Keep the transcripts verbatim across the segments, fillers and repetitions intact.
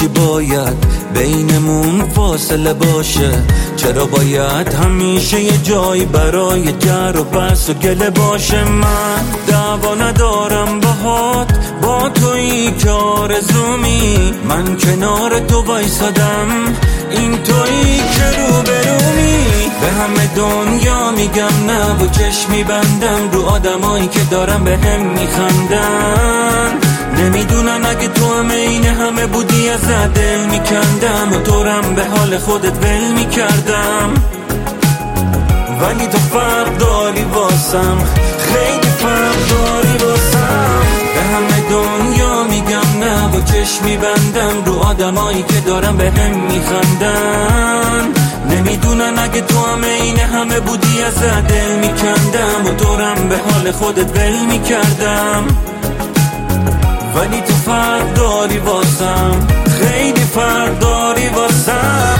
چی باید بینمون فاصله باشه؟ چرا باید همیشه یه جایی برای جر و بحث و گله باشه؟ من دعوا ندارم باهات، با تویی که آرزومی، من کنار تو وایسادم، این تویی که روبرومی. به همه دنیا میگم نه و چشمی بندم رو آدمایی که دارم به هم میخندن. نمیدونن اگه تو هم این همه بودی از دل میکندم و تورم به حال خودت ول میکردم. ولی تو فرق داری واسم، خیلی فرق داری واسم. به همه دنیا میگم نه و چشمی بندم رو آدمایی که دارم به هم میخندن. نمیدونن اگه تو هم این همه بودی از دل میکندم و تورم به حال خودت ول میکردم. ولی تو فرق داری واسم، خیلی فرق داری واسم.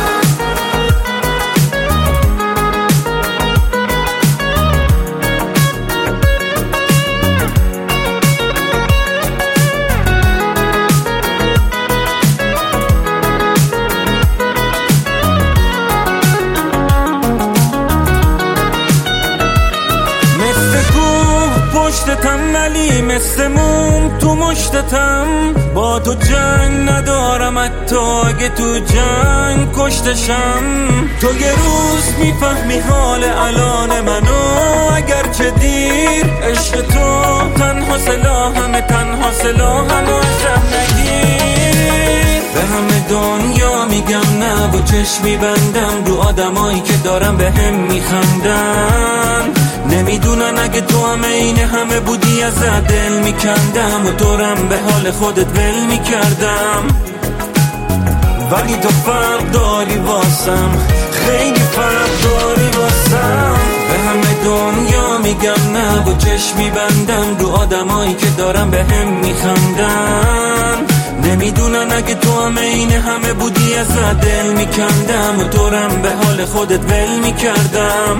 پشتتم ولی مثل موم تو مشتتم، با تو جنگ ندارم حتی اگه تو جنگ کشتشم. تو یه روز میفهمی حال الان منو، اگرچه دیر. عشق تو تنها سلاحمه، تنها سلاحمو ازم نگیر. به همه دنیا میگم نه و چشمی بندم رو آدمایی که دارم به هم میخندن. نمیدونن اگه تو هم این همه بودی از دل میکندم و تورم به حال خودت ول میکردم. ولی تو فرق داری واسم، خیلی فرق داری واسم. به همه دنیا میگم نه و چشمی بندم رو آدمایی که دارم به هم میخندن. نمیدونن اگه تو هم این همه بودی از دل میکندم و تورم به حال خودت ول میکردم.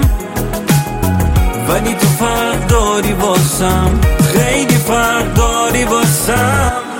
ولی تو فرق داری واسم، خیلی فرق داری واسم.